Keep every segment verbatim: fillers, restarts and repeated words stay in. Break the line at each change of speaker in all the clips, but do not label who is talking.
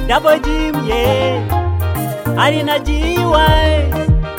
Double Jim, yeah. Arina G Y.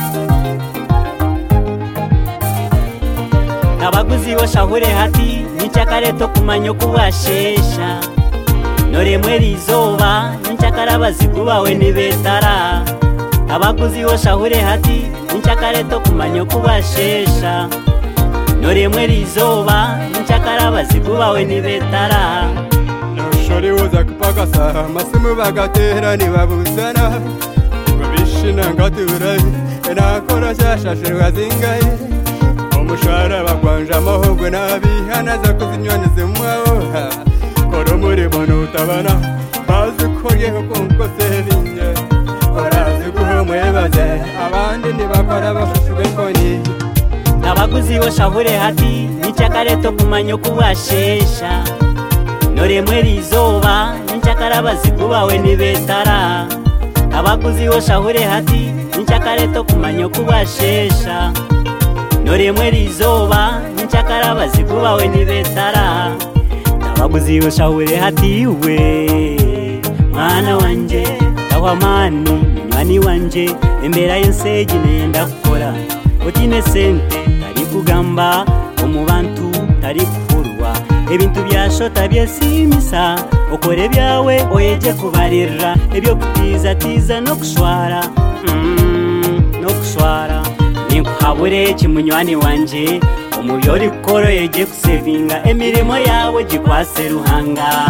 Abaguzi bashahure hati nichakareto kumanyo kubashesha. Nore mweri izoba nichakara bazikubawe nibetara. Abaguzi bashahure hati nichakareto kumanyo kubashesha. Nore mweri izoba nichakara bazikubawe nibetara.
Shori woza kupakasa masimu bagatera nibabuzana. Babishina ngatura enakora shashashe wazingaye. Omushara bakwanja amahogwe nabihana za kuzinywana zimwaho. Koro muri bono utabana bazi koryeho konko sevinye. Orazi kuho mwebaze abandi ntibakora bafashwe koni.
Abaguzi bashahure hati nichakareto kumanyo kubashesha. Nore mweri izoba nichakara bazikubawe nibetara. Abaguzi bashahure hati nichakareto kumanyo kubashesha. Nore mweri izoba nichakara bazikubawe nibetara. Abaguzi bashahure hati we mwana wanje tawamani mwani wanje embera yenseji nenda kukora utine sente tari kugamba omubantu tari kufurwa ebintu byashota byesimisa okore byawe oyeje kubarira ebyo kutiza tiza no kushwara mm, no kushwara ninkuhabure kimunywani wanje omuyori koro yeje kusevinga emirimo yawe gikwase ruhanga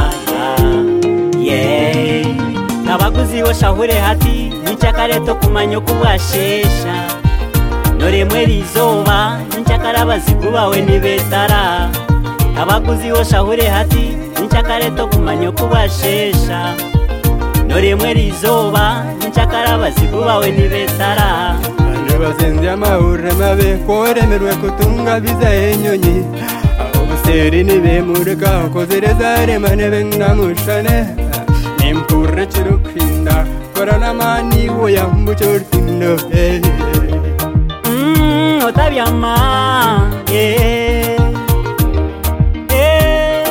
yeah. Abaguzi bashahure hati nichakareto kumanyo kubashesha. Nore mweri izoba nichakara bazikubawe nibetara. Abaguzi bashahure hati nichakareto kumanyo kubashesha. Nore mweri izoba nichakara bazikubawe nibetara.
Bazinze amahurre mabe koremerwe kutunga biza enyonyi. Obuseri nibemureka kozereza remane bengamushane. Nimpurre chirukinda korana mani woyambu chortindo.
Mm, otabyama yeah. Yeah.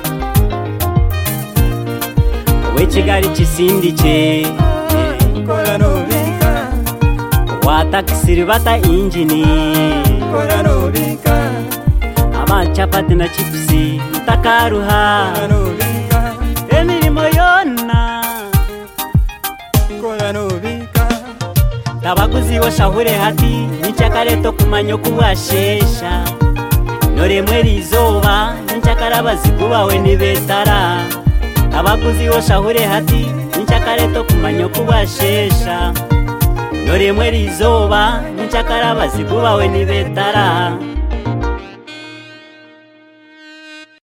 We Kigali kisindiche
Korano bika
watakisiri bata injini
Korano bika
abachapati na chipsi mtakaruha
Korano bika
emirimo yona
Korano bika.
Abaguzi bashahure hati nichakareto kumanyo kubashesha. Nore mweri izoba nichakara bazikubawe nibetara. Abaguzi bashahure hati nichakareto kumanyo kubashesha. Nore mweri izoba nichakara bazikubawe nibetara.